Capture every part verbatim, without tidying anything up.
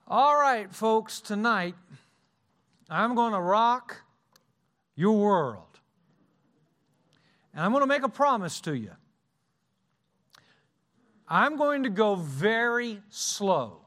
All right, folks, tonight I'm going to rock your world. And I'm going to make a promise to you. I'm going to go very slow.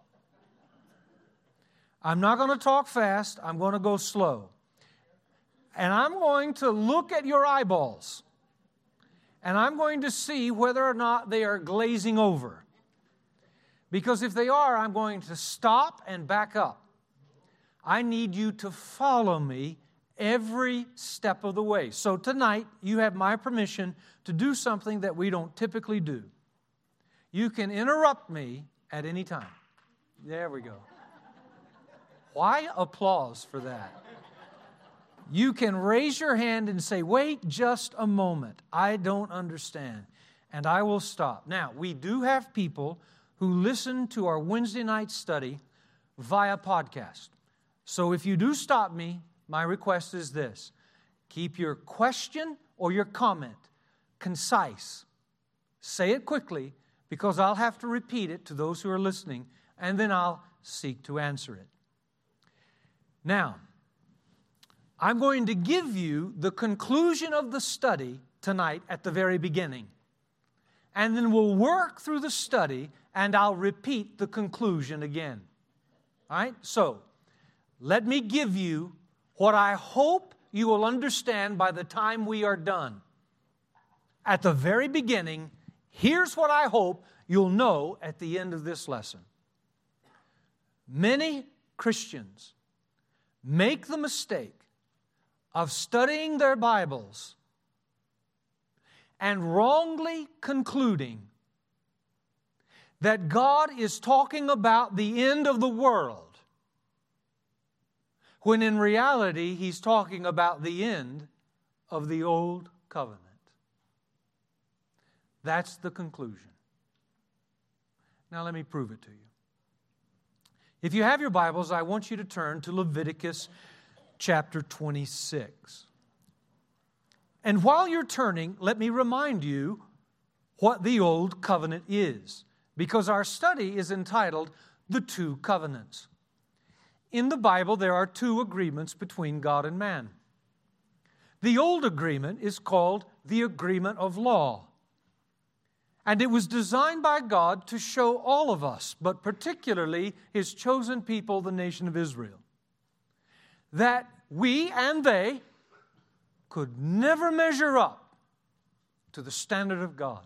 I'm not going to talk fast. I'm going to go slow. And I'm going to look at your eyeballs. And I'm going to see whether or not they are glazing over. Because if they are, I'm going to stop and back up. I need you to follow me every step of the way. So tonight, you have my permission to do something that we don't typically do. You can interrupt me at any time. There we go. Why applause for that? You can raise your hand and say, wait just a moment. I don't understand. And I will stop. Now, we do have people who listen to our Wednesday night study via podcast. So if you do stop me, my request is this. Keep your question or your comment concise. Say it quickly, because I'll have to repeat it to those who are listening, and then I'll seek to answer it. Now, I'm going to give you the conclusion of the study tonight at the very beginning. And then we'll work through the study, and I'll repeat the conclusion again. All right? So, let me give you what I hope you will understand by the time we are done. At the very beginning, here's what I hope you'll know at the end of this lesson. Many Christians make the mistake of studying their Bibles and wrongly concluding that God is talking about the end of the world, when in reality He's talking about the end of the old covenant. That's the conclusion. Now let me prove it to you. If you have your Bibles, I want you to turn to Leviticus chapter twenty-six. And while you're turning, let me remind you what the Old Covenant is, because our study is entitled The Two Covenants. In the Bible, there are two agreements between God and man. The Old Agreement is called the Agreement of Law. And it was designed by God to show all of us, but particularly His chosen people, the nation of Israel, that we and they could never measure up to the standard of God.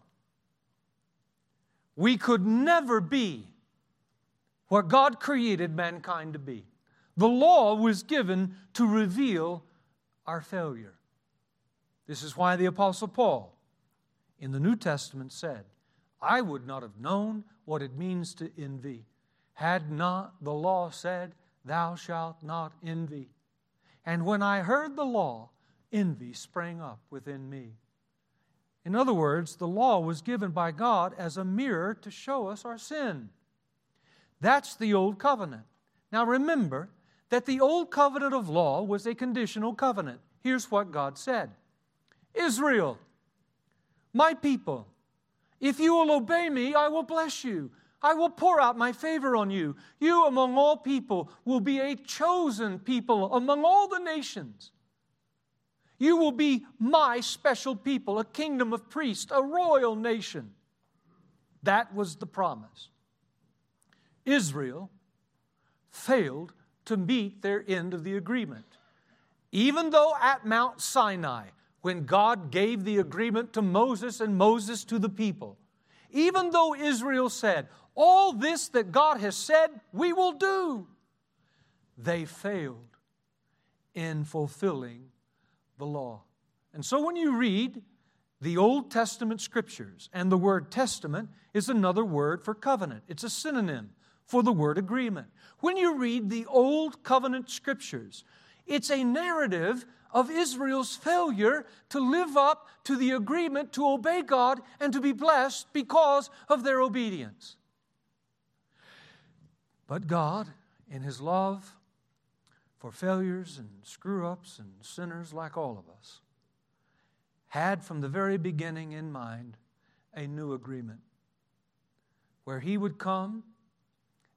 We could never be what God created mankind to be. The law was given to reveal our failure. This is why the Apostle Paul in the New Testament said, I would not have known what it means to envy, had not the law said, thou shalt not envy. And when I heard the law, envy sprang up within me. In other words, the law was given by God as a mirror to show us our sin. That's the Old Covenant. Now remember that the Old Covenant of law was a conditional covenant. Here's what God said. Israel, my people, if you will obey me, I will bless you. I will pour out my favor on you. You among all people will be a chosen people among all the nations. You will be my special people, a kingdom of priests, a royal nation. That was the promise. Israel failed to meet their end of the agreement. Even though at Mount Sinai, when God gave the agreement to Moses and Moses to the people, even though Israel said, all this that God has said, we will do, they failed in fulfilling the law. And so when you read the Old Testament scriptures, and the word testament is another word for covenant. It's a synonym for the word agreement. When you read the Old Covenant scriptures, it's a narrative of Israel's failure to live up to the agreement to obey God and to be blessed because of their obedience. But God, in His love for failures and screw-ups and sinners like all of us, had from the very beginning in mind a new agreement where He would come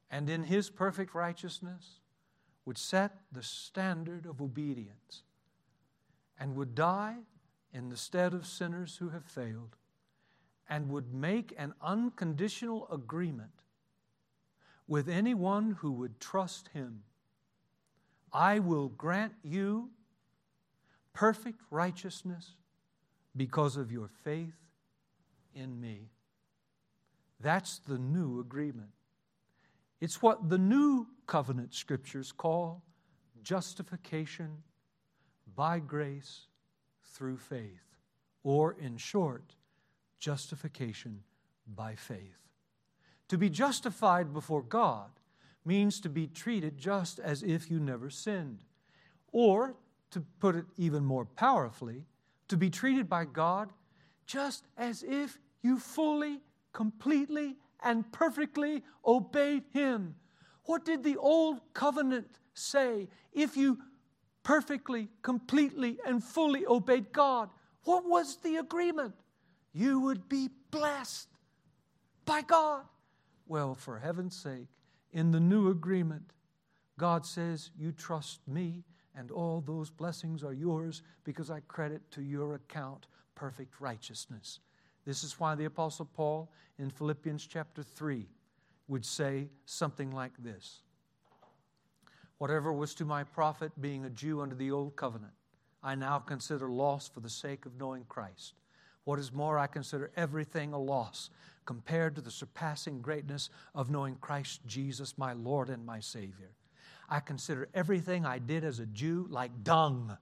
and in His perfect righteousness would set the standard of obedience and would die in the stead of sinners who have failed, and would make an unconditional agreement with anyone who would trust Him. I will grant you perfect righteousness because of your faith in me. That's the new agreement. It's what the new covenant scriptures call justification by grace through faith, or in short, justification by faith. To be justified before God means to be treated just as if you never sinned. Or, to put it even more powerfully, to be treated by God just as if you fully, completely, and perfectly obeyed Him. What did the old covenant say? If you perfectly, completely, and fully obeyed God, what was the agreement? You would be blessed by God. Well, for heaven's sake, in the new agreement, God says, you trust me, and all those blessings are yours because I credit to your account perfect righteousness. This is why the Apostle Paul in Philippians chapter three would say something like this. Whatever was to my profit, being a Jew under the old covenant, I now consider loss for the sake of knowing Christ. What is more, I consider everything a loss compared to the surpassing greatness of knowing Christ Jesus, my Lord and my Savior. I consider everything I did as a Jew like dung.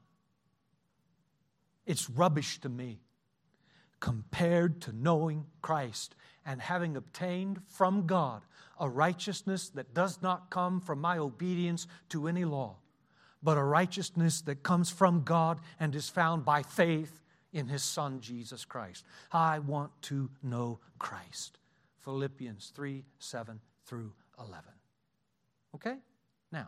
It's rubbish to me compared to knowing Christ and having obtained from God a righteousness that does not come from my obedience to any law, but a righteousness that comes from God and is found by faith in His Son, Jesus Christ. I want to know Christ. Philippians three, seven through eleven. Okay? Now,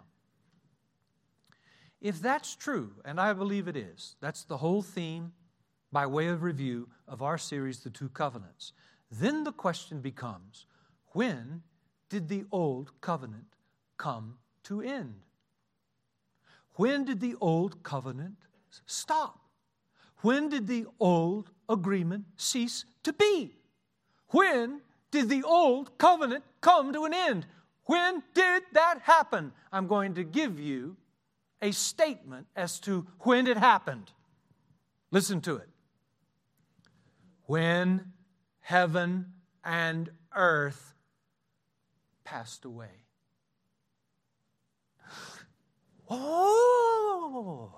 if that's true, and I believe it is, that's the whole theme, by way of review, of our series, The Two Covenants, then the question becomes, when did the old covenant come to end? When did the old covenant stop? When did the old agreement cease to be? When did the old covenant come to an end? When did that happen? I'm going to give you a statement as to when it happened. Listen to it. When heaven and earth passed away. Oh!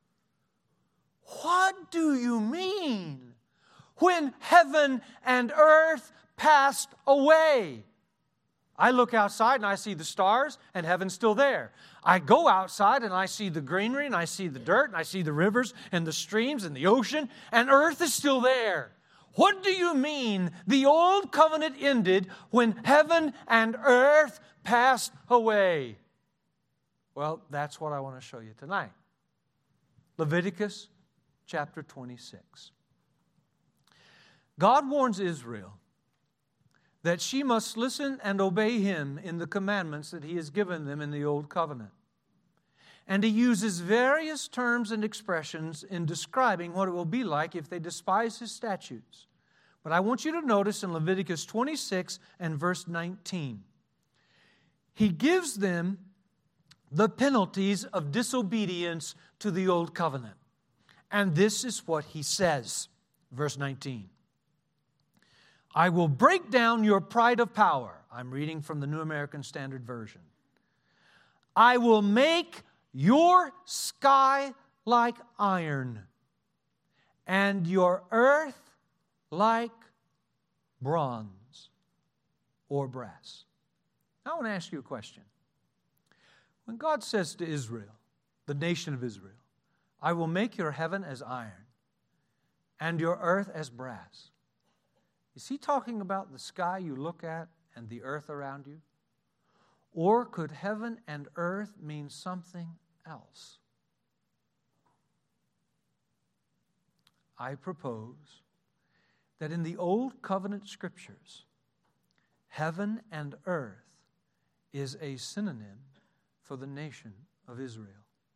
What do you mean? When heaven and earth passed away. I look outside and I see the stars and heaven's still there. I go outside and I see the greenery and I see the dirt and I see the rivers and the streams and the ocean, and earth is still there. What do you mean the old covenant ended when heaven and earth passed away? Well, that's what I want to show you tonight. Leviticus chapter twenty-six. God warns Israel that she must listen and obey Him in the commandments that He has given them in the Old Covenant. And He uses various terms and expressions in describing what it will be like if they despise His statutes. But I want you to notice in Leviticus twenty-six and verse nineteen, He gives them the penalties of disobedience to the Old Covenant. And this is what He says, verse nineteen. I will break down your pride of power. I'm reading from the New American Standard Version. I will make your sky like iron, and your earth like bronze or brass. Now, I want to ask you a question. When God says to Israel, the nation of Israel, I will make your heaven as iron and your earth as brass, is He talking about the sky you look at and the earth around you? Or could heaven and earth mean something else? I propose that in the Old Covenant Scriptures, heaven and earth is a synonym for the nation of Israel.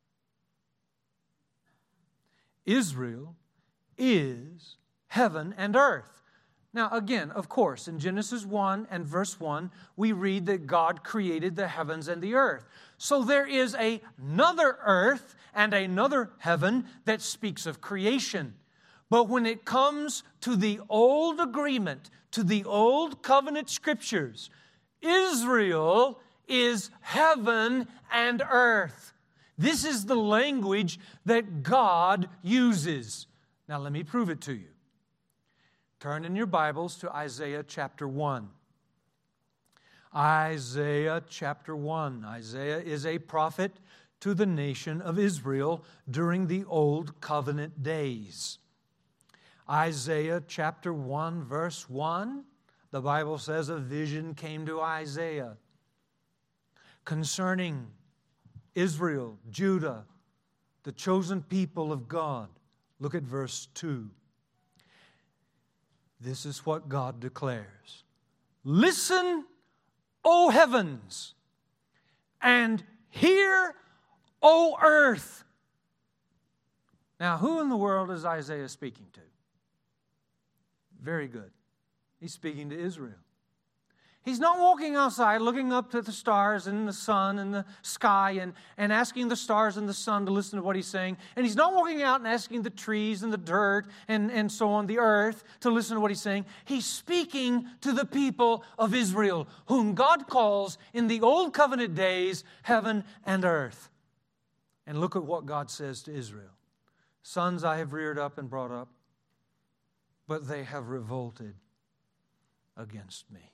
Israel is heaven and earth. Now, again, of course, in Genesis one and verse one, we read that God created the heavens and the earth. So there is a, another earth and another heaven that speaks of creation. But when it comes to the old agreement, to the old covenant scriptures, Israel is heaven and earth. This is the language that God uses. Now let me prove it to you. Turn in your Bibles to Isaiah chapter one. Isaiah chapter one. Isaiah is a prophet to the nation of Israel during the Old Covenant days. Isaiah chapter one, verse one, the Bible says a vision came to Isaiah concerning Israel, Judah, the chosen people of God. Look at verse two. This is what God declares. Listen, O heavens, and hear, O earth. Now, who in the world is Isaiah speaking to? Very good. He's speaking to Israel. He's not walking outside looking up to the stars and the sun and the sky and, and asking the stars and the sun to listen to what he's saying. And he's not walking out and asking the trees and the dirt and, and so on, the earth, to listen to what he's saying. He's speaking to the people of Israel, whom God calls in the Old Covenant days heaven and earth. And look at what God says to Israel. Sons I have reared up and brought up, but they have revolted against me.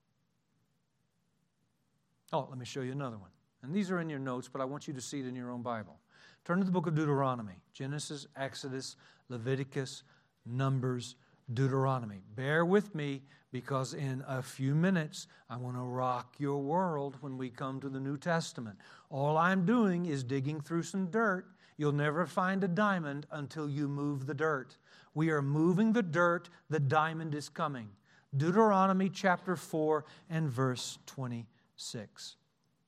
Oh, let me show you another one. And these are in your notes, but I want you to see it in your own Bible. Turn to the book of Deuteronomy. Genesis, Exodus, Leviticus, Numbers, Deuteronomy. Bear with me, because in a few minutes, I want to rock your world when we come to the New Testament. All I'm doing is digging through some dirt. You'll never find a diamond until you move the dirt. We are moving the dirt. The diamond is coming. Deuteronomy chapter four and verse twenty-six.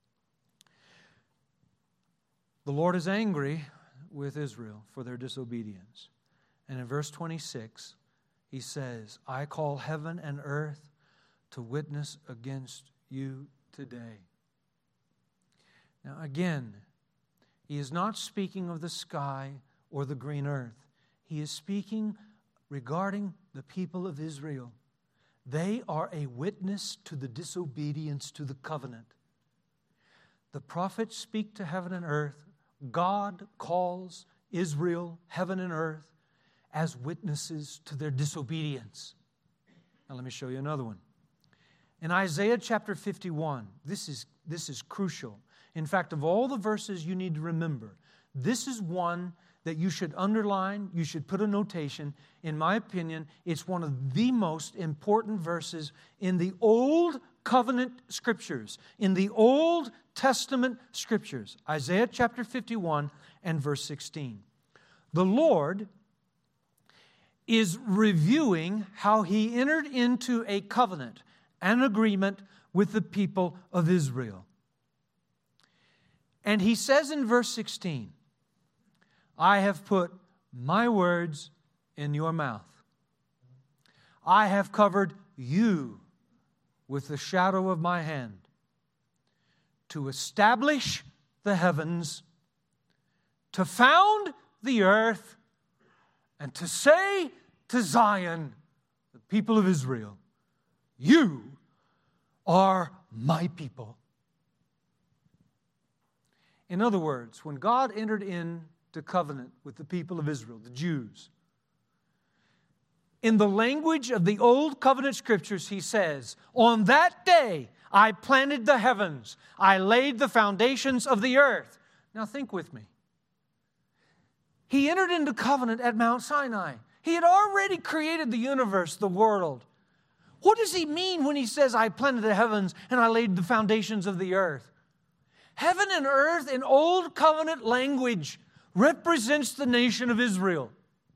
The Lord is angry with Israel for their disobedience. And in verse twenty-six, He says, I call heaven and earth to witness against you today. Now again, He is not speaking of the sky or the green earth. He is speaking regarding the people of Israel. They are a witness to the disobedience to the covenant. The prophets speak to heaven and earth. God calls Israel, heaven and earth, as witnesses to their disobedience. Now let me show you another one. In Isaiah chapter fifty-one, this is, this is crucial. In fact, of all the verses you need to remember, this is one that you should underline, you should put a notation. In my opinion, it's one of the most important verses in the Old Covenant Scriptures, in the Old Testament Scriptures. Isaiah chapter fifty-one and verse sixteen. The Lord is reviewing how He entered into a covenant, an agreement with the people of Israel. And He says in verse sixteen, I have put my words in your mouth. I have covered you with the shadow of my hand to establish the heavens, to found the earth, and to say to Zion, the people of Israel, you are my people. In other words, when God entered into covenant with the people of Israel, the Jews, in the language of the Old Covenant Scriptures, He says, on that day I planted the heavens, I laid the foundations of the earth. Now think with me. He entered into covenant at Mount Sinai. He had already created the universe, the world. What does He mean when He says, I planted the heavens and I laid the foundations of the earth? Heaven and earth in Old Covenant language represents the nation of Israel.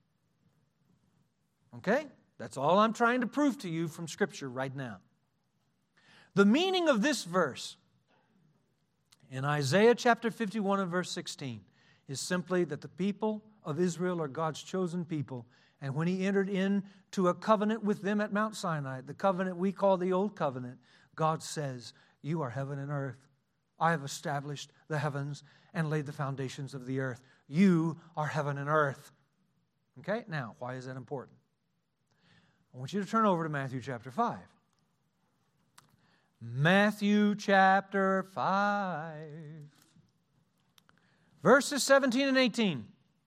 Okay? That's all I'm trying to prove to you from Scripture right now. The meaning of this verse in Isaiah chapter fifty-one and verse sixteen is simply that the people of Israel are God's chosen people. And when He entered into a covenant with them at Mount Sinai, the covenant we call the Old Covenant, God says, you are heaven and earth. I have established the heavens and laid the foundations of the earth. You are heaven and earth. Okay, now, why is that important? I want you to turn over to Matthew chapter five. Matthew chapter five. Verses seventeen and eighteen.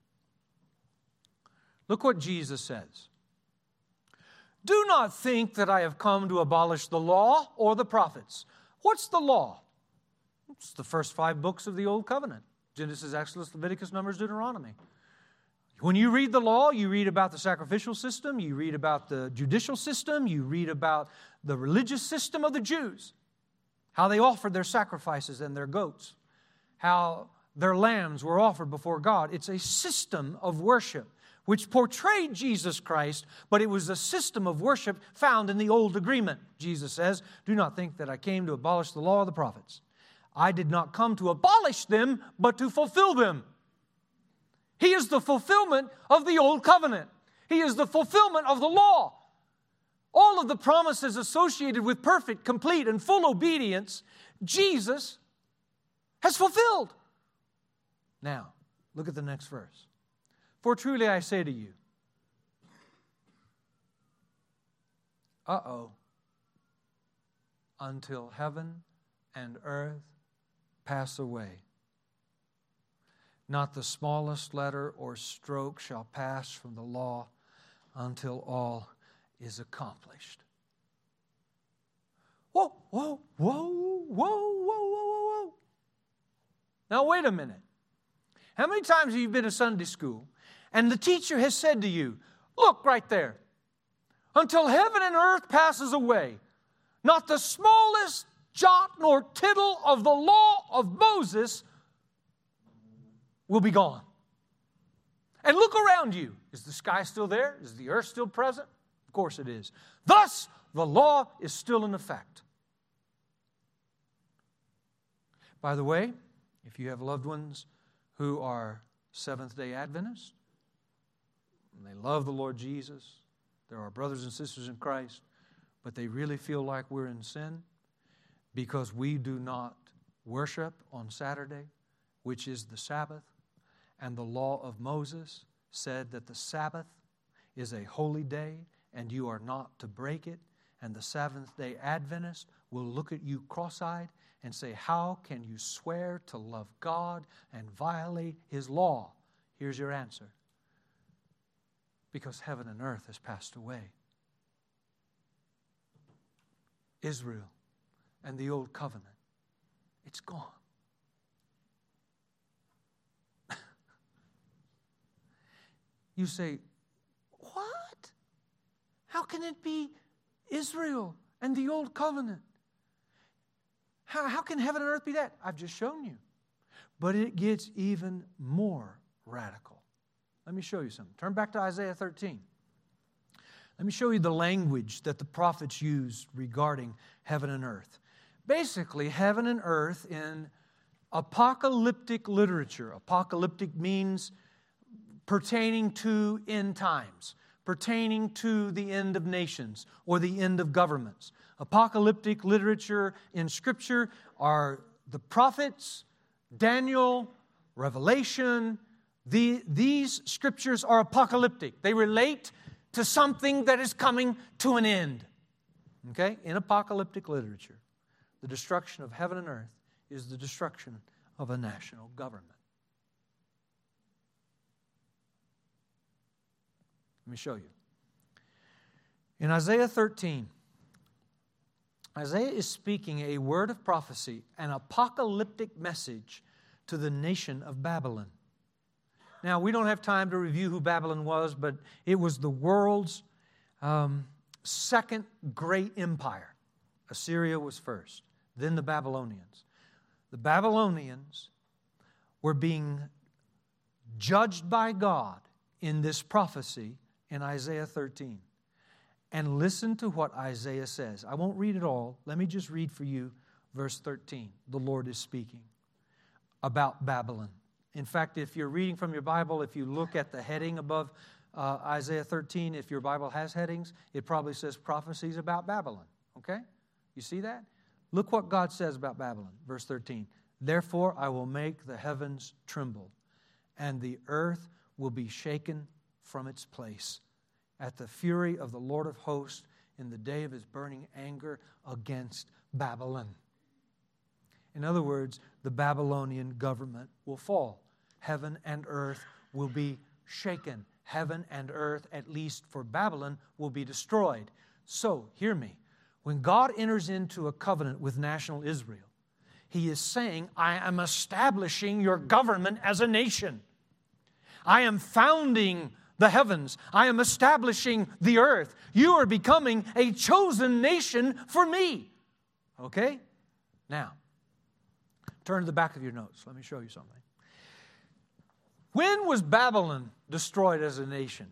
Look what Jesus says. Do not think that I have come to abolish the law or the prophets. What's the law? It's the first five books of the Old Covenant. Genesis, Exodus, Leviticus, Numbers, Deuteronomy. When you read the law, you read about the sacrificial system, you read about the judicial system, you read about the religious system of the Jews, how they offered their sacrifices and their goats, how their lambs were offered before God. It's a system of worship which portrayed Jesus Christ, but it was a system of worship found in the Old Agreement. Jesus says, do not think that I came to abolish the law of the prophets. I did not come to abolish them, but to fulfill them. He is the fulfillment of the Old Covenant. He is the fulfillment of the law. All of the promises associated with perfect, complete, and full obedience, Jesus has fulfilled. Now, look at the next verse. For truly I say to you, uh-oh, until heaven and earth pass away, not the smallest letter or stroke shall pass from the law until all is accomplished. Whoa, whoa, whoa, whoa, whoa, whoa, whoa. Now wait a minute. How many times have you been to Sunday school and the teacher has said to you, look right there, until heaven and earth passes away, not the smallest jot nor tittle of the law of Moses will be gone. And look around you. Is the sky still there? Is the earth still present? Of course it is. Thus, the law is still in effect. By the way, if you have loved ones who are Seventh-day Adventists, and they love the Lord Jesus, they're our brothers and sisters in Christ, but they really feel like we're in sin because we do not worship on Saturday, which is the Sabbath, and the law of Moses said that the Sabbath is a holy day and you are not to break it, and the Seventh-day Adventist will look at you cross-eyed and say, how can you swear to love God and violate His law? Here's your answer. Because heaven and earth has passed away. Israel and the Old Covenant, it's gone. You say, what? How can it be Israel and the Old Covenant? How, how can heaven and earth be that? I've just shown you. But it gets even more radical. Let me show you something. Turn back to Isaiah thirteen. Let me show you the language that the prophets used regarding heaven and earth. Basically, heaven and earth in apocalyptic literature. Apocalyptic means pertaining to end times, pertaining to the end of nations or the end of governments. Apocalyptic literature in Scripture are the prophets, Daniel, Revelation. The, these Scriptures are apocalyptic. They relate to something that is coming to an end. Okay? In apocalyptic literature, the destruction of heaven and earth is the destruction of a national government. Let me show you. In Isaiah thirteen, Isaiah is speaking a word of prophecy, an apocalyptic message to the nation of Babylon. Now, we don't have time to review who Babylon was, but it was the world's um, second great empire. Assyria was first, then the Babylonians. The Babylonians were being judged by God in this prophecy in Isaiah thirteen. And listen to what Isaiah says. I won't read it all. Let me just read for you verse thirteen. The Lord is speaking. about Babylon. In fact, if you're reading from your Bible, if you look at the heading above uh, Isaiah thirteen, if your Bible has headings, it probably says prophecies about Babylon. Okay? You see that? Look what God says about Babylon. Verse thirteen. Therefore I will make the heavens tremble, and the earth will be shaken from its place at the fury of the Lord of hosts in the day of his burning anger against Babylon. In other words, the Babylonian government will fall. Heaven and earth will be shaken. Heaven and earth, at least for Babylon, will be destroyed. So, hear me. When God enters into a covenant with national Israel, He is saying, I am establishing your government as a nation. I am founding the heavens. I am establishing the earth. You are becoming a chosen nation for me. Okay? Now, turn to the back of your notes. Let me show you something. When was Babylon destroyed as a nation?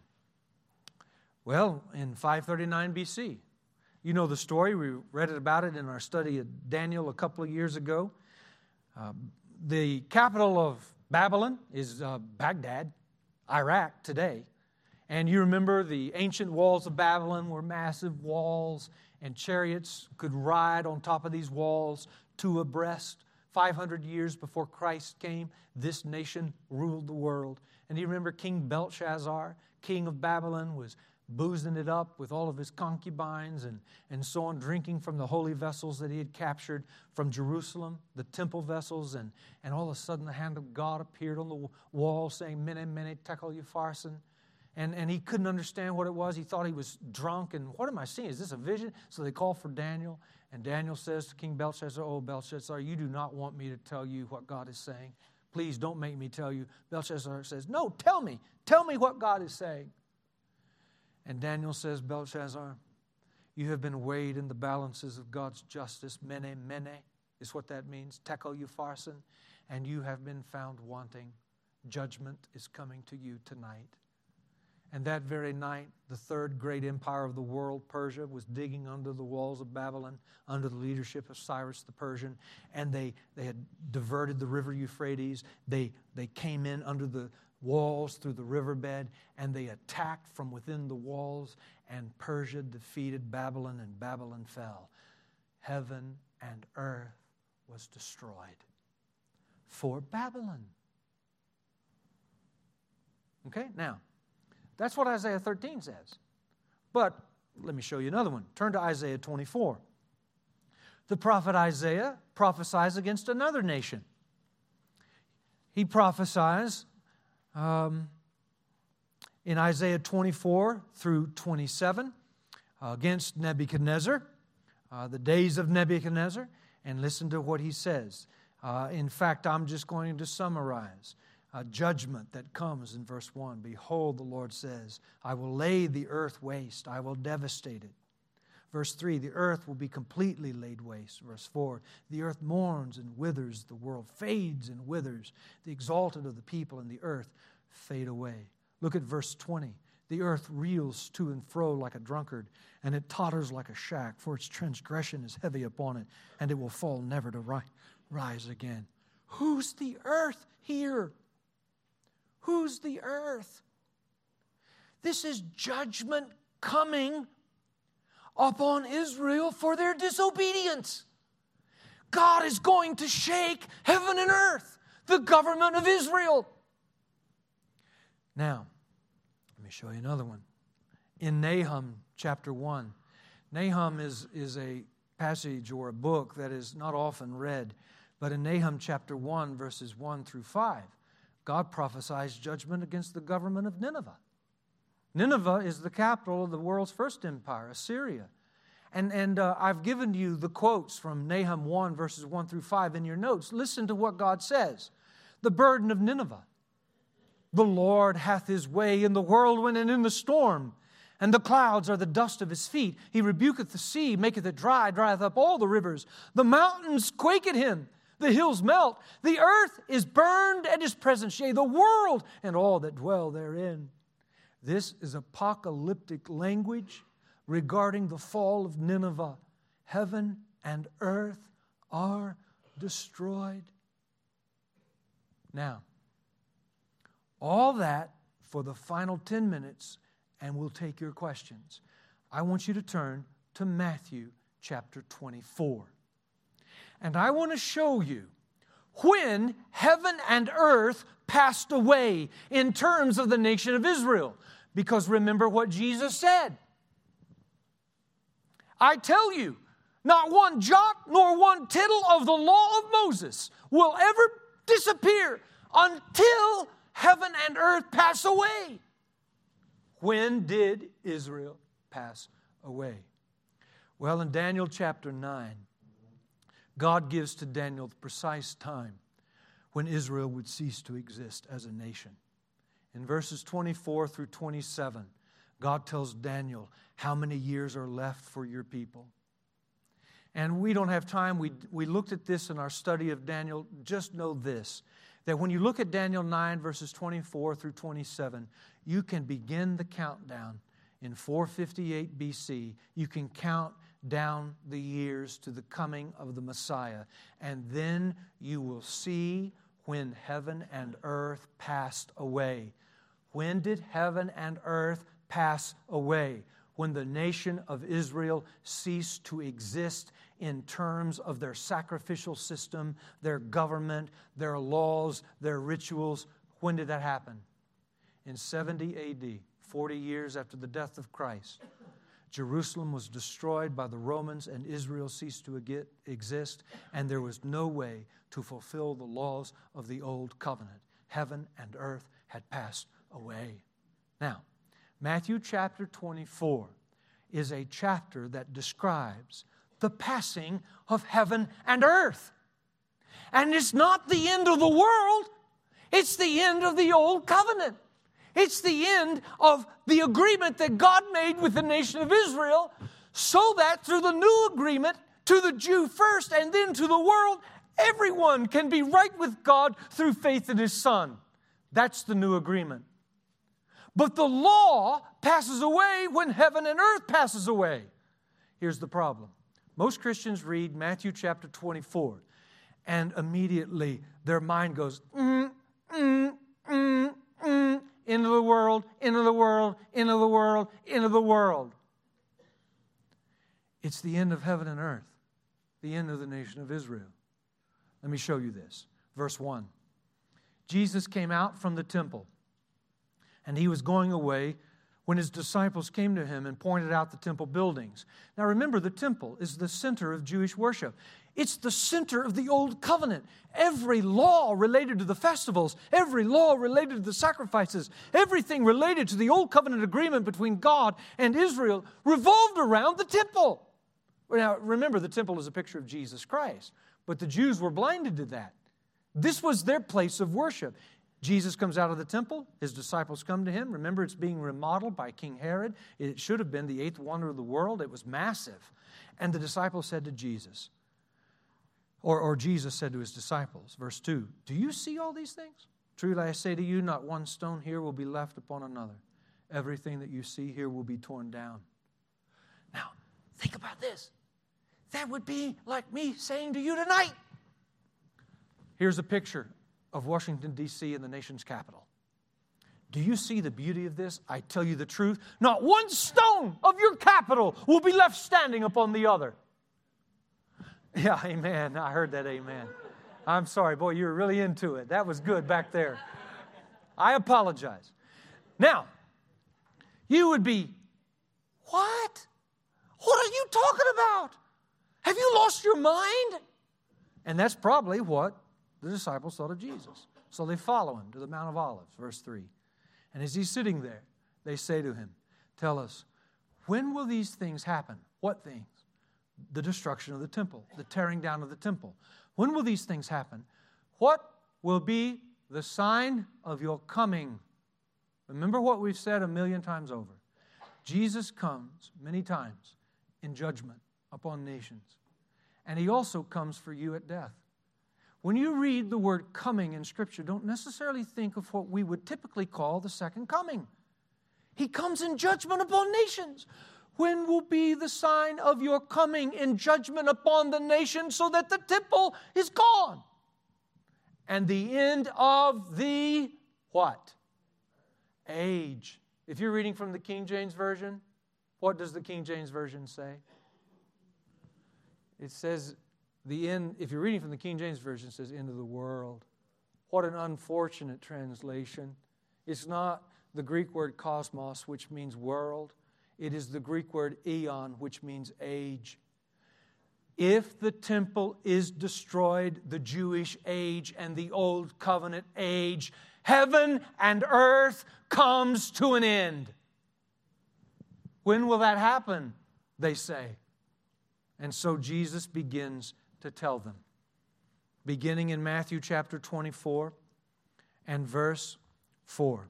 Well, in five thirty-nine B C. You know the story. We read it about it in our study of Daniel a couple of years ago. Uh, the capital of Babylon is uh, Baghdad, Iraq today. And you remember the ancient walls of Babylon were massive walls, and chariots could ride on top of these walls two abreast. five hundred years before Christ came, this nation ruled the world. And you remember King Belshazzar, king of Babylon, was boozing it up with all of his concubines and, and so on, drinking from the holy vessels that he had captured from Jerusalem, the temple vessels, and, and all of a sudden the hand of God appeared on the wall saying, Mene, Mene, Tekel Upharsin. And, and he couldn't understand what it was. He thought he was drunk. And what am I seeing? Is this a vision? So they call for Daniel. And Daniel says to King Belshazzar, oh, Belshazzar, you do not want me to tell you what God is saying. Please don't make me tell you. Belshazzar says, no, tell me. Tell me what God is saying. And Daniel says, Belshazzar, you have been weighed in the balances of God's justice. Mene, Mene is what that means. Tekel Upharsin. And you have been found wanting. Judgment is coming to you tonight. And that very night, the third great empire of the world, Persia, was digging under the walls of Babylon under the leadership of Cyrus the Persian. And they, they had diverted the river Euphrates. They, they came in under the walls through the riverbed, and they attacked from within the walls, and Persia defeated Babylon, and Babylon fell. Heaven and earth was destroyed for Babylon. Okay, now, that's what Isaiah thirteen says. But let me show you another one. Turn to Isaiah twenty-four. The prophet Isaiah prophesies against another nation. He prophesies um, in Isaiah twenty-four through twenty-seven uh, against Nebuchadnezzar, uh, the days of Nebuchadnezzar, and listen to what he says. Uh, in fact, I'm just going to summarize. A judgment that comes in verse one. Behold, the Lord says, I will lay the earth waste. I will devastate it. Verse three, the earth will be completely laid waste. Verse four, the earth mourns and withers. The world fades and withers. The exalted of the people and the earth fade away. Look at verse twenty. The earth reels to and fro like a drunkard, and it totters like a shack, for its transgression is heavy upon it, and it will fall never to ri- rise again. Who's the earth here? Who's the earth? This is judgment coming upon Israel for their disobedience. God is going to shake heaven and earth, the government of Israel. Now, let me show you another one. In Nahum chapter one, Nahum is, is a passage or a book that is not often read, but in Nahum chapter one, verses one through five, God prophesies judgment against the government of Nineveh. Nineveh is the capital of the world's first empire, Assyria. And, and uh, I've given you the quotes from Nahum one, verses one through five in your notes. Listen to what God says. The burden of Nineveh. The Lord hath his way in the whirlwind and in the storm, and the clouds are the dust of his feet. He rebuketh the sea, maketh it dry, drieth up all the rivers. The mountains quake at him. The hills melt. The earth is burned at his presence, yea, the world and all that dwell therein. This is apocalyptic language regarding the fall of Nineveh. Heaven and earth are destroyed. Now, all that for the final ten minutes, and we'll take your questions. I want you to turn to Matthew chapter twenty-four. And I want to show you when heaven and earth passed away in terms of the nation of Israel. Because remember what Jesus said. I tell you, not one jot nor one tittle of the law of Moses will ever disappear until heaven and earth pass away. When did Israel pass away? Well, in Daniel chapter nine, God gives to Daniel the precise time when Israel would cease to exist as a nation. In verses twenty-four through twenty-seven, God tells Daniel how many years are left for your people. And we don't have time. We, we looked at this in our study of Daniel. Just know this, that when you look at Daniel nine, verses twenty-four through twenty-seven, you can begin the countdown. In four fifty-eight B C, you can count down the years to the coming of the Messiah. And then you will see when heaven and earth passed away. When did heaven and earth pass away? When the nation of Israel ceased to exist in terms of their sacrificial system, their government, their laws, their rituals. When did that happen? In seventy A D, forty years after the death of Christ. Jerusalem was destroyed by the Romans and Israel ceased to exist, and there was no way to fulfill the laws of the old covenant. Heaven and earth had passed away. Now, Matthew chapter twenty-four is a chapter that describes the passing of heaven and earth. And it's not the end of the world. It's the end of the old covenant. It's the end of the agreement that God made with the nation of Israel, so that through the new agreement, to the Jew first and then to the world, everyone can be right with God through faith in His Son. That's the new agreement. But the law passes away when heaven and earth passes away. Here's the problem. Most Christians read Matthew chapter twenty-four, and immediately their mind goes, mm, mm, mm, mm, into the world, into the world, into the world, into the world. It's the end of heaven and earth, the end of the nation of Israel. Let me show you this. Verse one. Jesus came out from the temple, and He was going away when His disciples came to Him and pointed out the temple buildings. Now remember, the temple is the center of Jewish worship. It's the center of the Old Covenant. Every law related to the festivals, every law related to the sacrifices, everything related to the Old Covenant agreement between God and Israel revolved around the temple. Now remember, the temple is a picture of Jesus Christ, but the Jews were blinded to that. This was their place of worship. Jesus comes out of the temple. His disciples come to Him. Remember, it's being remodeled by King Herod. It should have been the eighth wonder of the world. It was massive. And the disciples said to Jesus, or, or Jesus said to His disciples, verse two, do you see all these things? Truly I say to you, not one stone here will be left upon another. Everything that you see here will be torn down. Now, think about this. That would be like me saying to you tonight, here's a picture of Washington, D C and the nation's capital. Do you see the beauty of this? I tell you the truth, not one stone of your capital will be left standing upon the other. Yeah, amen. I heard that amen. I'm sorry, boy, you were really into it. That was good back there. I apologize. Now, you would be, what? What are you talking about? Have you lost your mind? And that's probably what the disciples thought of Jesus. So they follow Him to the Mount of Olives, verse three. And as He's sitting there, they say to Him, tell us, when will these things happen? What things? The destruction of the temple, the tearing down of the temple. When will these things happen? What will be the sign of your coming? Remember what we've said a million times over. Jesus comes many times in judgment upon nations. And He also comes for you at death. When you read the word coming in Scripture, don't necessarily think of what we would typically call the second coming. He comes in judgment upon nations. When will be the sign of your coming in judgment upon the nation so that the temple is gone? and the end of the what? Age. If you're reading from the King James Version, what does the King James Version say? It says the end, if you're reading from the King James Version, it says end of the world. What an unfortunate translation. It's not the Greek word cosmos, which means world. It is the Greek word eon, which means age. If the temple is destroyed, the Jewish age and the Old Covenant age, heaven and earth comes to an end. When will that happen? They say. And so Jesus begins to tell them. Beginning in Matthew chapter twenty-four and verse four.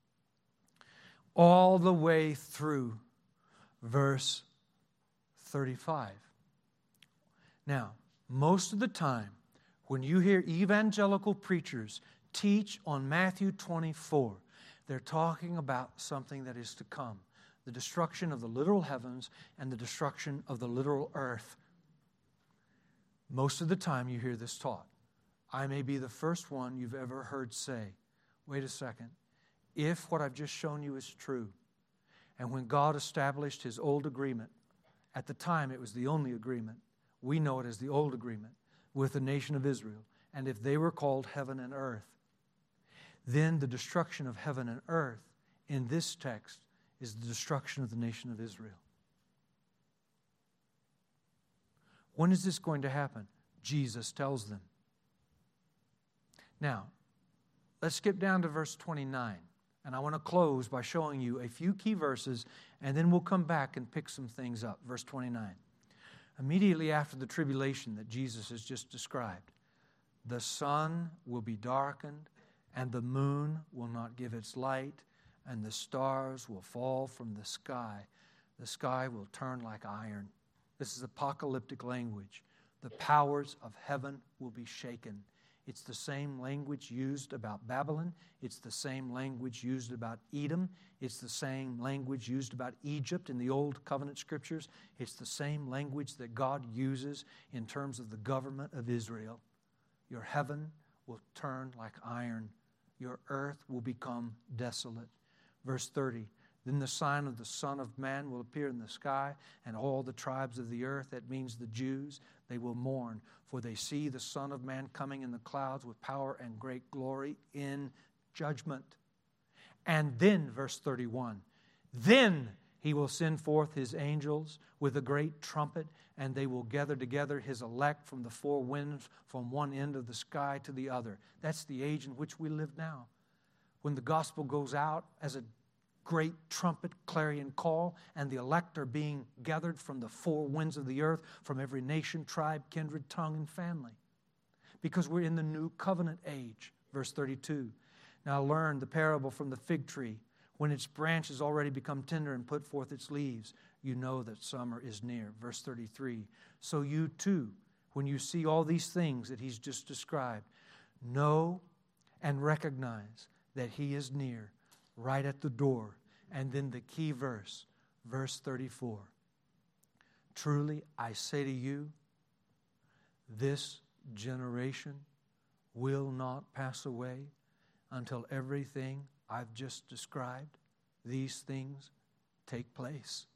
All the way through verse thirty-five. Now, most of the time, when you hear evangelical preachers teach on Matthew twenty-four, they're talking about something that is to come. The destruction of the literal heavens and the destruction of the literal earth. Most of the time you hear this taught. I may be the first one you've ever heard say, wait a second, if what I've just shown you is true, and when God established His old agreement, at the time it was the only agreement, we know it as the old agreement, with the nation of Israel, and if they were called heaven and earth, then the destruction of heaven and earth in this text is the destruction of the nation of Israel. When is this going to happen? Jesus tells them. Now, let's skip down to verse twenty-nine. And I want to close by showing you a few key verses, and then we'll come back and pick some things up. Verse twenty-nine. Immediately after the tribulation that Jesus has just described, the sun will be darkened, and the moon will not give its light, and the stars will fall from the sky. The sky will turn like iron. This is apocalyptic language. The powers of heaven will be shaken. It's the same language used about Babylon. It's the same language used about Edom. It's the same language used about Egypt in the Old Covenant Scriptures. It's the same language that God uses in terms of the government of Israel. Your heaven will turn like iron. Your earth will become desolate. Verse thirty, then the sign of the Son of Man will appear in the sky, and all the tribes of the earth, that means the Jews, they will mourn, for they see the Son of Man coming in the clouds with power and great glory in judgment. And then, verse thirty-one, then He will send forth His angels with a great trumpet, and they will gather together His elect from the four winds, from one end of the sky to the other. That's the age in which we live now. When the gospel goes out as a great trumpet clarion call, and the elect are being gathered from the four winds of the earth, from every nation, tribe, kindred, tongue, and family. Because we're in the new covenant age. Verse thirty-two, now learn the parable from the fig tree. When its branch has already become tender and put forth its leaves, you know that summer is near. Verse thirty-three, so you too, when you see all these things that He's just described, know and recognize that He is near, right at the door. And then the key verse, verse thirty-four. Truly I say to you, this generation will not pass away until everything I've just described, these things, take place.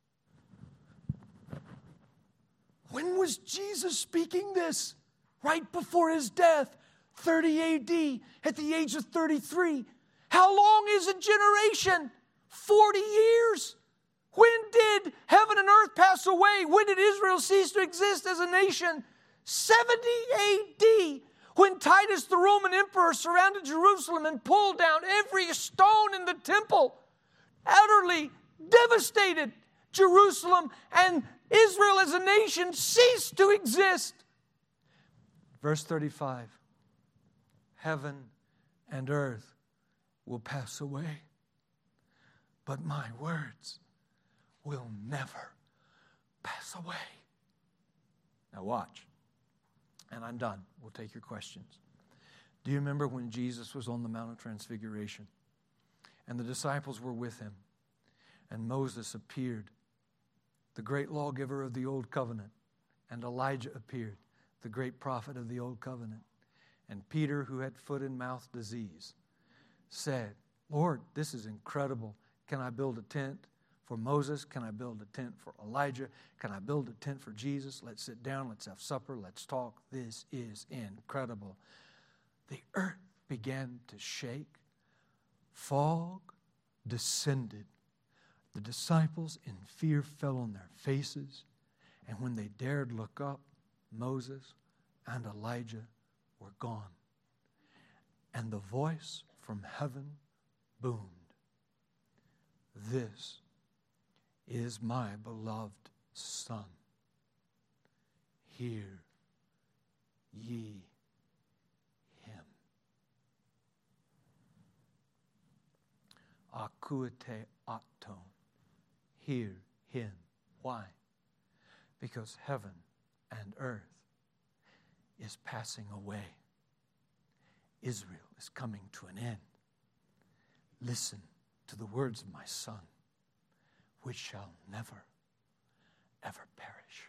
When was Jesus speaking this? Right before His death. thirty A D, at the age of thirty-three. How long is a generation? forty years. When did heaven and earth pass away? When did Israel cease to exist as a nation? seventy A D, when Titus, the Roman emperor, surrounded Jerusalem and pulled down every stone in the temple, utterly devastated Jerusalem, and Israel as a nation ceased to exist. Verse thirty-five. Heaven and earth will pass away, but my words will never pass away. Now watch, and I'm done. We'll take your questions. Do you remember when Jesus was on the Mount of Transfiguration, and the disciples were with Him, and Moses appeared, the great lawgiver of the Old Covenant, and Elijah appeared, the great prophet of the Old Covenant. And Peter, who had foot and mouth disease, said, Lord, this is incredible. Can I build a tent for Moses? Can I build a tent for Elijah? Can I build a tent for Jesus? Let's sit down. Let's have supper. Let's talk. This is incredible. The earth began to shake. Fog descended. The disciples in fear fell on their faces. And when they dared look up, Moses and Elijah were gone. And the voice from heaven boomed. This is my beloved Son. Hear ye him. Akuete aton. Hear him. Why? Because heaven and earth is passing away. Israel is coming to an end. Listen to the words of my Son, which shall never, ever perish.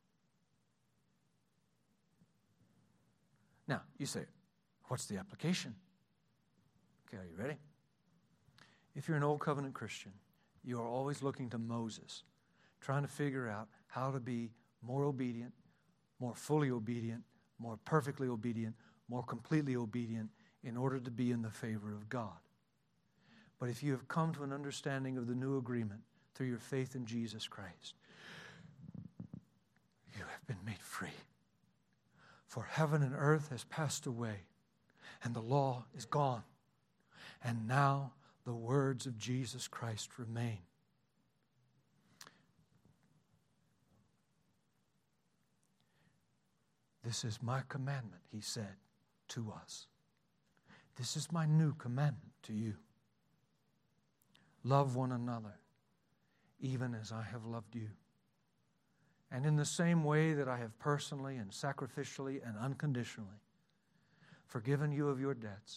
Now, you say, what's the application? Okay, are you ready? If you're an Old Covenant Christian, you are always looking to Moses, trying to figure out how to be more obedient, more fully obedient, more perfectly obedient, more completely obedient in order to be in the favor of God. But if you have come to an understanding of the new agreement through your faith in Jesus Christ, you have been made free. For heaven and earth has passed away, and the law is gone. And now the words of Jesus Christ remain. This is my commandment, he said to us. This is my new commandment to you. Love one another, even as I have loved you. And in the same way that I have personally and sacrificially and unconditionally forgiven you of your debts,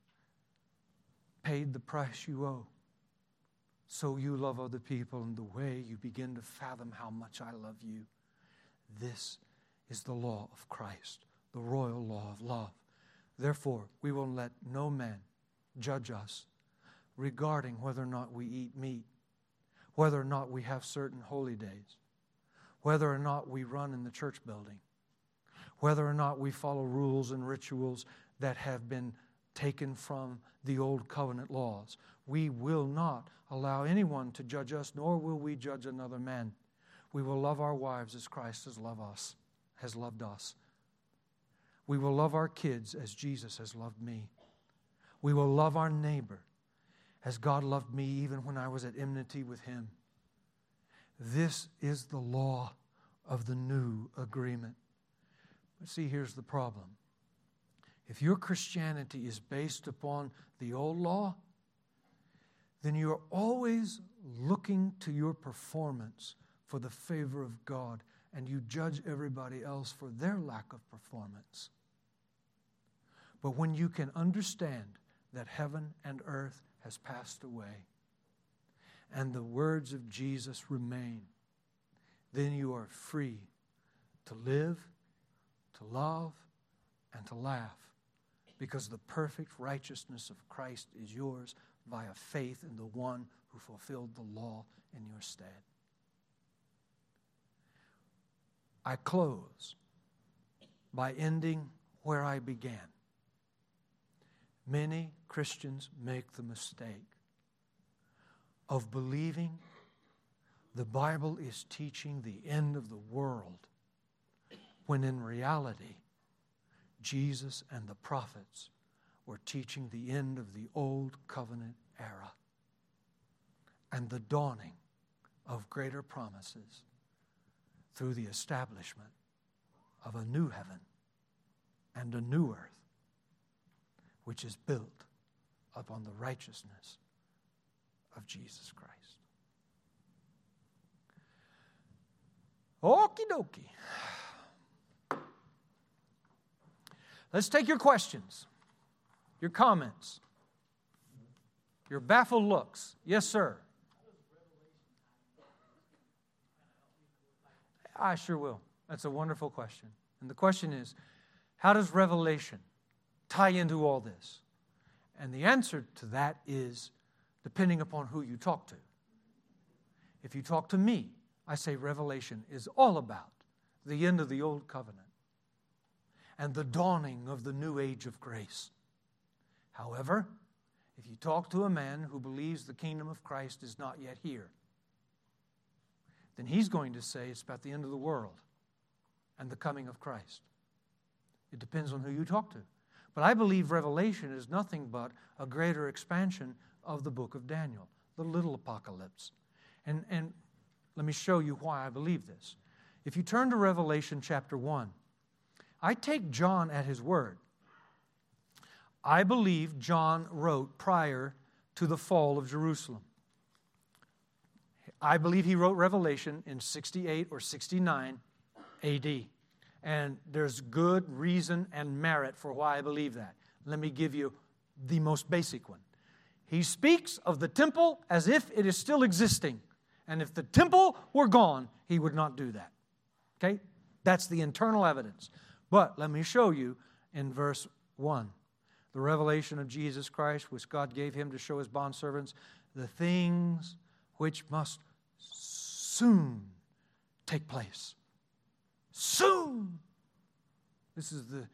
paid the price you owe, so you love other people in the way you begin to fathom how much I love you. This is the law of Christ, the royal law of love. Therefore, we will let no man judge us regarding whether or not we eat meat, whether or not we have certain holy days, whether or not we run in the church building, whether or not we follow rules and rituals that have been taken from the old covenant laws. We will not allow anyone to judge us, nor will we judge another man. We will love our wives as Christ has loved us, has loved us. We will love our kids as Jesus has loved me. We will love our neighbor as God loved me even when I was at enmity with him. This is the law of the new agreement. But see, here's the problem. If your Christianity is based upon the old law, then you're always looking to your performance for the favor of God, and you judge everybody else for their lack of performance. But when you can understand that heaven and earth has passed away, and the words of Jesus remain, then you are free to live, to love, and to laugh, because the perfect righteousness of Christ is yours via faith in the one who fulfilled the law in your stead. I close by ending where I began. Many Christians make the mistake of believing the Bible is teaching the end of the world, when in reality, Jesus and the prophets were teaching the end of the old covenant era and the dawning of greater promises through the establishment of a new heaven and a new earth, which is built upon the righteousness of Jesus Christ. Okie dokie. Let's take your questions, your comments, your baffled looks. Yes, sir. I sure will. That's a wonderful question. And the question is, how does Revelation tie into all this? And the answer to that is depending upon who you talk to. If you talk to me, I say Revelation is all about the end of the old covenant and the dawning of the new age of grace. However, if you talk to a man who believes the kingdom of Christ is not yet here, then he's going to say it's about the end of the world and the coming of Christ. It depends on who you talk to. But I believe Revelation is nothing but a greater expansion of the book of Daniel, the little apocalypse. And, and let me show you why I believe this. If you turn to Revelation chapter one, I take John at his word. I believe John wrote prior to the fall of Jerusalem. I believe he wrote Revelation in sixty-eight or sixty-nine A D. And there's good reason and merit for why I believe that. Let me give you the most basic one. He speaks of the temple as if it is still existing. And if the temple were gone, he would not do that. Okay? That's the internal evidence. But let me show you in verse one. The revelation of Jesus Christ, which God gave him to show his bondservants, the things which must soon take place. Soon. This is the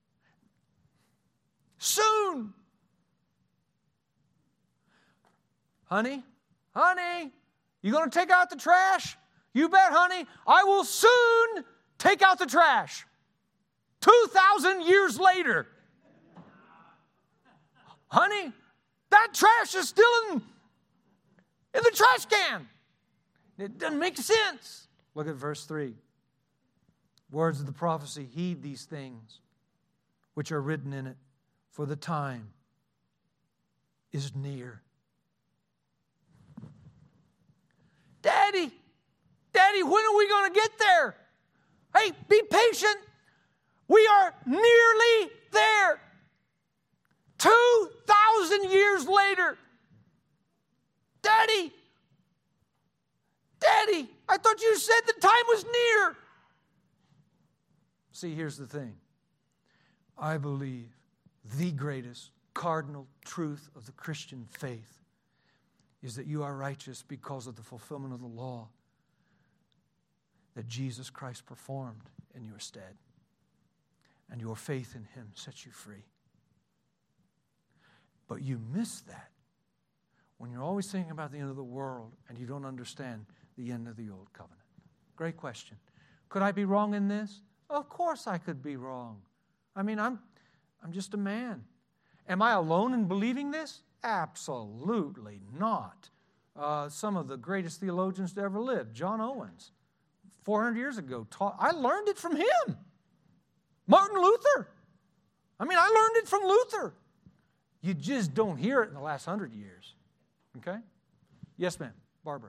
soon. Honey, honey, you going to take out the trash? You bet, honey. I will soon take out the trash. Two thousand years later. Honey, that trash is still in, in the trash can. It doesn't make sense. Look at verse three. Words of the prophecy, heed these things which are written in it, for the time is near. Daddy, Daddy, when are we going to get there? Hey, be patient. We are nearly there. Two thousand years later. Daddy, Daddy, I thought you said the time was near. See, here's the thing. I believe the greatest cardinal truth of the Christian faith is that you are righteous because of the fulfillment of the law that Jesus Christ performed in your stead. And your faith in him sets you free. But you miss that when you're always thinking about the end of the world and you don't understand the end of the old covenant. Great question. Could I be wrong in this? Of course I could be wrong. I mean, I'm, I'm just a man. Am I alone in believing this? Absolutely not. Uh, some of the greatest theologians to ever live, John Owens, four hundred years ago, taught. I learned it from him. Martin Luther. I mean, I learned it from Luther. You just don't hear it in the last hundred years. Okay? Yes, ma'am. Barbara.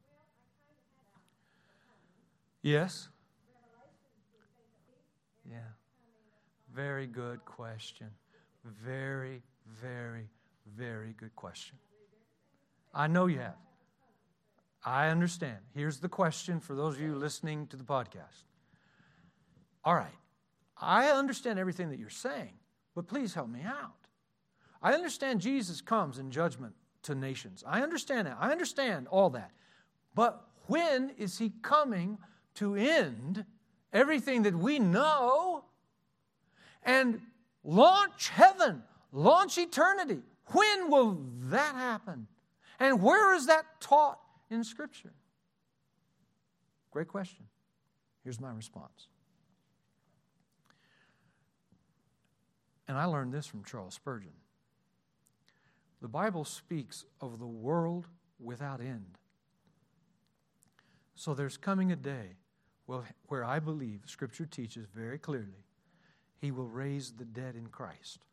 Yes? Yeah. Very good question. Very, very, very good question. I know you have. I understand. Here's the question for those of you listening to the podcast. All right. I understand everything that you're saying, but please help me out. I understand Jesus comes in judgment to nations. I understand that. I understand all that. But when is he coming to end everything that we know and launch heaven, launch eternity? When will that happen? And where is that taught in Scripture? Great question. Here's my response. And I learned this from Charles Spurgeon. The Bible speaks of the world without end. So there's coming a day where I believe Scripture teaches very clearly he will raise the dead in Christ.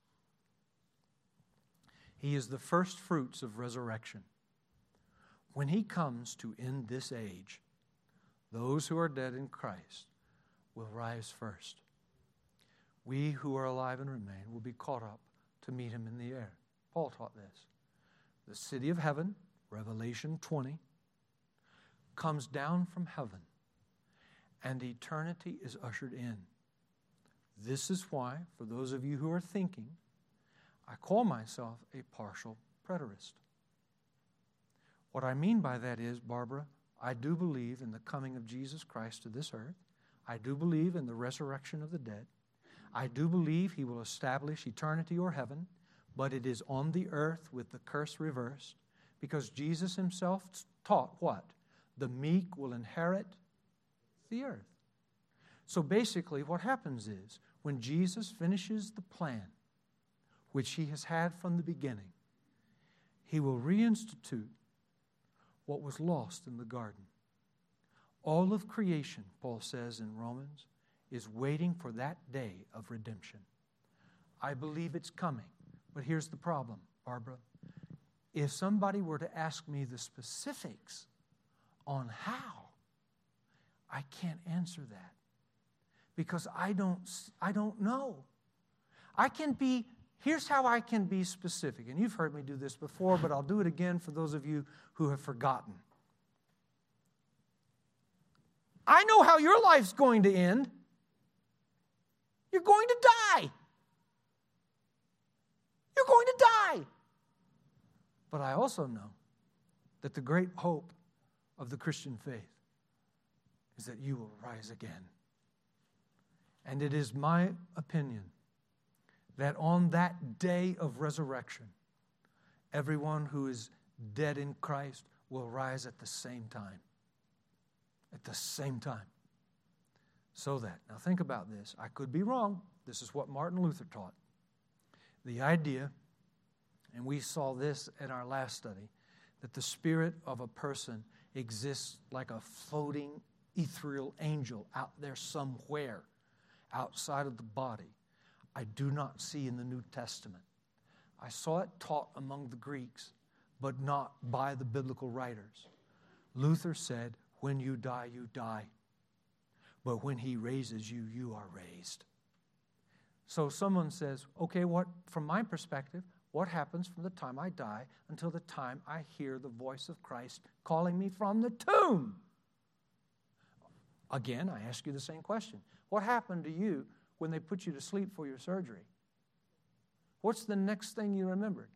He is the first fruits of resurrection. When he comes to end this age, those who are dead in Christ will rise first. We who are alive and remain will be caught up to meet him in the air. Paul taught this. The city of heaven, Revelation twenty, comes down from heaven, and eternity is ushered in. This is why, for those of you who are thinking, I call myself a partial preterist. What I mean by that is, Barbara, I do believe in the coming of Jesus Christ to this earth. I do believe in the resurrection of the dead. I do believe He will establish eternity or heaven, but it is on the earth with the curse reversed, because Jesus Himself taught what? The meek will inherit the earth. So basically what happens is, when Jesus finishes the plan, which He has had from the beginning, He will reinstitute what was lost in the garden. All of creation, Paul says in Romans, is waiting for that day of redemption. I believe it's coming. But here's the problem, Barbara. If somebody were to ask me the specifics on how, I can't answer that. Because I don't, I don't know. I can be, here's how I can be specific. And you've heard me do this before, but I'll do it again for those of you who have forgotten. I know how your life's going to end. You're going to die. You're going to die. But I also know that the great hope of the Christian faith is that you will rise again. And it is my opinion that on that day of resurrection, everyone who is dead in Christ will rise at the same time. At the same time. So that, now think about this. I could be wrong. This is what Martin Luther taught. The idea, and we saw this in our last study, that the spirit of a person exists like a floating ethereal angel out there somewhere outside of the body. I do not see in the New Testament. I saw it taught among the Greeks, but not by the biblical writers. Luther said, when you die, you die. But when He raises you, you are raised. So someone says, okay, what, from my perspective, what happens from the time I die until the time I hear the voice of Christ calling me from the tomb? Again, I ask you the same question. What happened to you when they put you to sleep for your surgery? What's the next thing you remembered?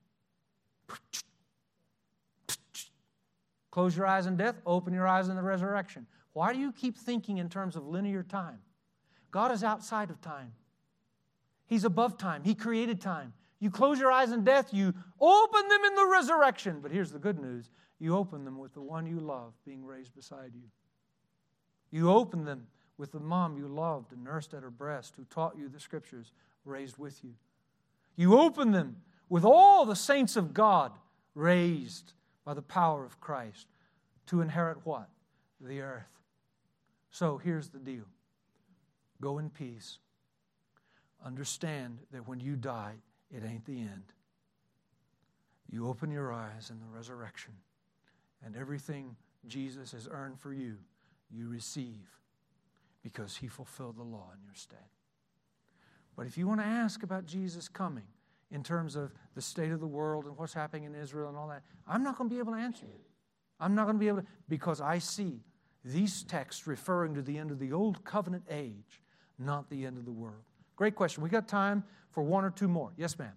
Close your eyes in death, open your eyes in the resurrection. Why do you keep thinking in terms of linear time? God is outside of time. He's above time. He created time. You close your eyes in death, you open them in the resurrection. But here's the good news. You open them with the one you love being raised beside you. You open them with the mom you loved and nursed at her breast who taught you the Scriptures raised with you. You open them with all the saints of God raised by the power of Christ to inherit what? The earth. So here's the deal. Go in peace. Understand that when you die, it ain't the end. You open your eyes in the resurrection, and everything Jesus has earned for you, you receive because He fulfilled the law in your stead. But if you want to ask about Jesus coming in terms of the state of the world and what's happening in Israel and all that, I'm not going to be able to answer you. I'm not going to be able to, because I see these texts referring to the end of the old covenant age, not the end of the world. Great question. We got time for one or two more. Yes, ma'am.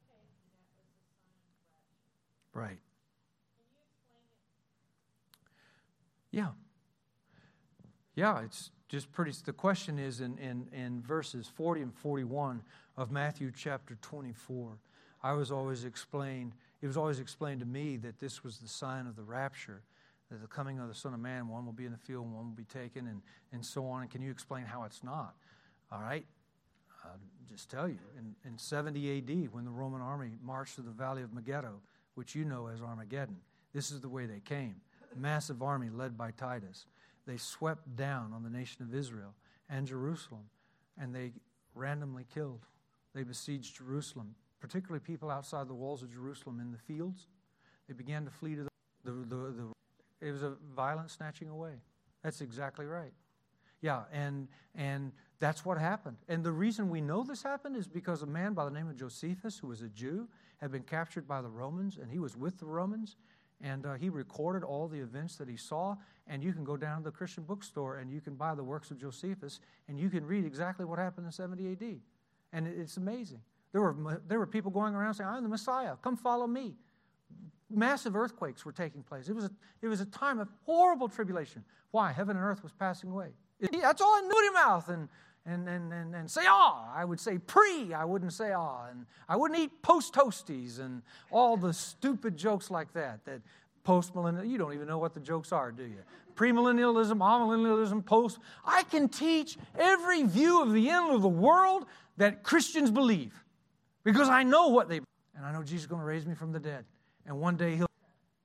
Right. Yeah. Yeah, it's just pretty, the question is in, in, in verses forty and forty-one of Matthew chapter twenty-four. I was always explained, it was always explained to me that this was the sign of the rapture, that the coming of the Son of Man, one will be in the field, one will be taken, and, and so on. And can you explain how it's not? All right. I'll just tell you, in, in seventy A D, when the Roman army marched to the valley of Megiddo, which you know as Armageddon, this is the way they came. A massive army led by Titus. They swept down on the nation of Israel and Jerusalem, and they randomly killed. They besieged Jerusalem, particularly people outside the walls of Jerusalem in the fields. They began to flee to the, the, the, the it was a violent snatching away. That's exactly right. Yeah, and and that's what happened. And the reason we know this happened is because a man by the name of Josephus, who was a Jew, had been captured by the Romans, and he was with the Romans, And uh, he recorded all the events that he saw. And you can go down to the Christian bookstore and you can buy the works of Josephus, and you can read exactly what happened in seventy A D. And it's amazing. There were, there were people going around saying, I'm the Messiah, come follow me. Massive earthquakes were taking place. It was a, it was a time of horrible tribulation. Why? Heaven and earth was passing away. That's all I knew in your mouth. And, and, and, and, and say, ah. I would say pre. I wouldn't say ah. And I wouldn't eat post-toasties and all the stupid jokes like that. That post-millennial, you don't even know what the jokes are, do you? Premillennialism, amillennialism, post. I can teach every view of the end of the world that Christians believe. Because I know what they believe. And I know Jesus is going to raise me from the dead. And one day He'll...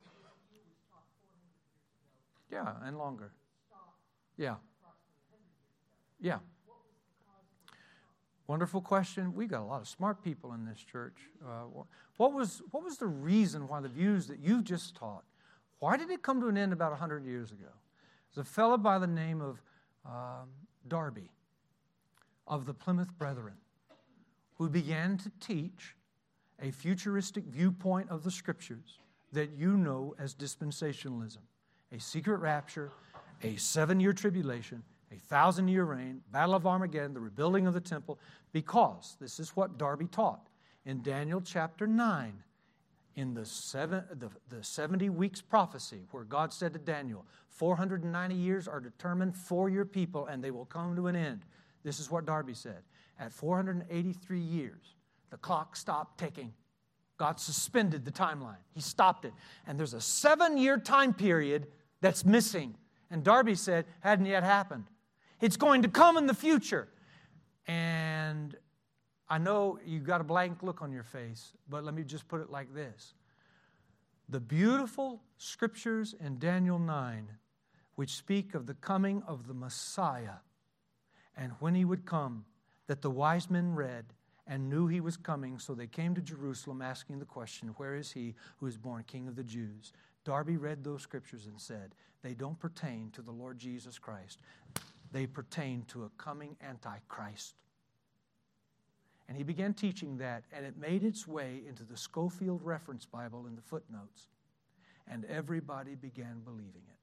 Yeah, and longer. Yeah. Yeah. Wonderful question. We got a lot of smart people in this church. Uh, what was what was the reason why the views that you've just taught, why did it come to an end about one hundred years ago? There's a fellow by the name of um, Darby of the Plymouth Brethren who began to teach a futuristic viewpoint of the Scriptures that you know as dispensationalism, a secret rapture, a seven-year tribulation, a thousand-year reign, battle of Armageddon, the rebuilding of the temple, because this is what Darby taught. In Daniel chapter nine, in the, seven, the, the seventy weeks prophecy, where God said to Daniel, four hundred ninety years are determined for your people, and they will come to an end. This is what Darby said. At four hundred eighty-three years, the clock stopped ticking. God suspended the timeline. He stopped it. And there's a seven-year time period that's missing. And Darby said, hadn't yet happened. It's going to come in the future. And I know you've got a blank look on your face, but let me just put it like this. The beautiful scriptures in Daniel nine, which speak of the coming of the Messiah, and when he would come, that the wise men read and knew he was coming, so they came to Jerusalem asking the question, where is he who is born King of the Jews? Darby read those scriptures and said, they don't pertain to the Lord Jesus Christ. They pertain to a coming Antichrist. And he began teaching that, and it made its way into the Schofield Reference Bible in the footnotes. And everybody began believing it.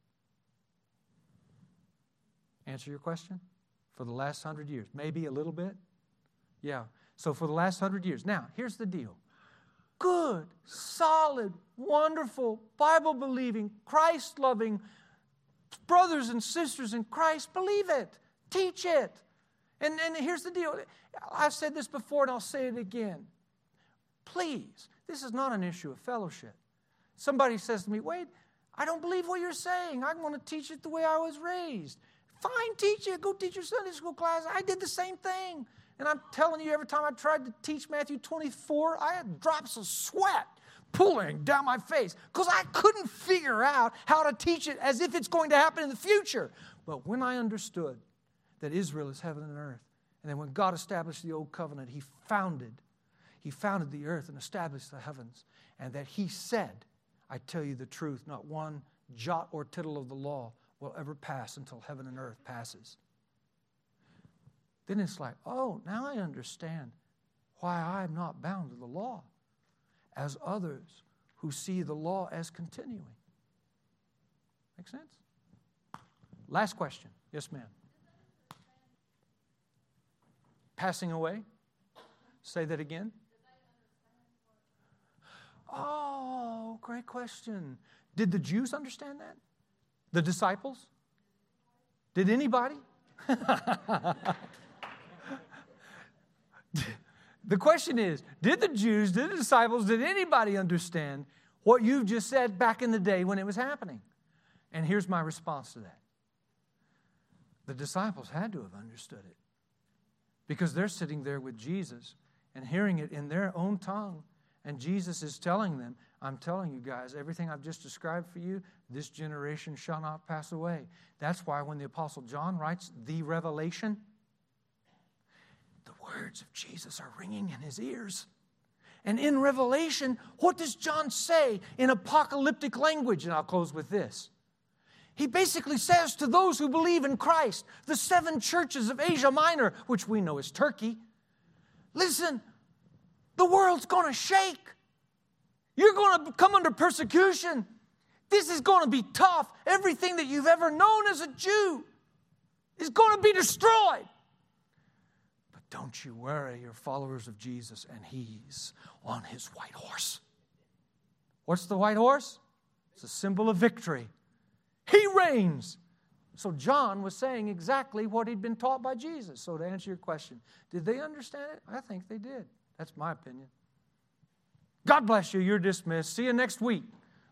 Answer your question? For the last hundred years. Maybe a little bit? Yeah. So for the last hundred years. Now, here's the deal. Good, solid, wonderful, Bible-believing, Christ-loving brothers and sisters in Christ, believe it. Teach it. And, and here's the deal. I've said this before and I'll say it again. Please, this is not an issue of fellowship. Somebody says to me, Wade, I don't believe what you're saying. I want to teach it the way I was raised. Fine, teach it. Go teach your Sunday school class. I did the same thing. And I'm telling you, every time I tried to teach Matthew twenty-four, I had drops of sweat pooling down my face because I couldn't figure out how to teach it as if it's going to happen in the future. But when I understood that Israel is heaven and earth, and then when God established the old covenant, he founded, he founded the earth and established the heavens, and that he said, I tell you the truth, not one jot or tittle of the law will ever pass until heaven and earth passes. Then it's like, oh, now I understand why I'm not bound to the law as others who see the law as continuing. Make sense? Last question. Yes, ma'am. Passing away? Say that again. Oh, great question. Did the Jews understand that? The disciples? Did anybody? The question is, did the Jews, did the disciples, did anybody understand what you've just said back in the day when it was happening? And here's my response to that. The disciples had to have understood it because they're sitting there with Jesus and hearing it in their own tongue. And Jesus is telling them, I'm telling you guys, everything I've just described for you, this generation shall not pass away. That's why when the Apostle John writes the Revelation, the words of Jesus are ringing in his ears. And in Revelation, what does John say in apocalyptic language? And I'll close with this. He basically says to those who believe in Christ, the seven churches of Asia Minor, which we know is Turkey, listen, the world's going to shake. You're going to come under persecution. This is going to be tough. Everything that you've ever known as a Jew is going to be destroyed. But don't you worry, you're followers of Jesus, and He's on His white horse. What's the white horse? It's a symbol of victory. He reigns. So John was saying exactly what he'd been taught by Jesus. So to answer your question, did they understand it? I think they did. That's my opinion. God bless you. You're dismissed. See you next week.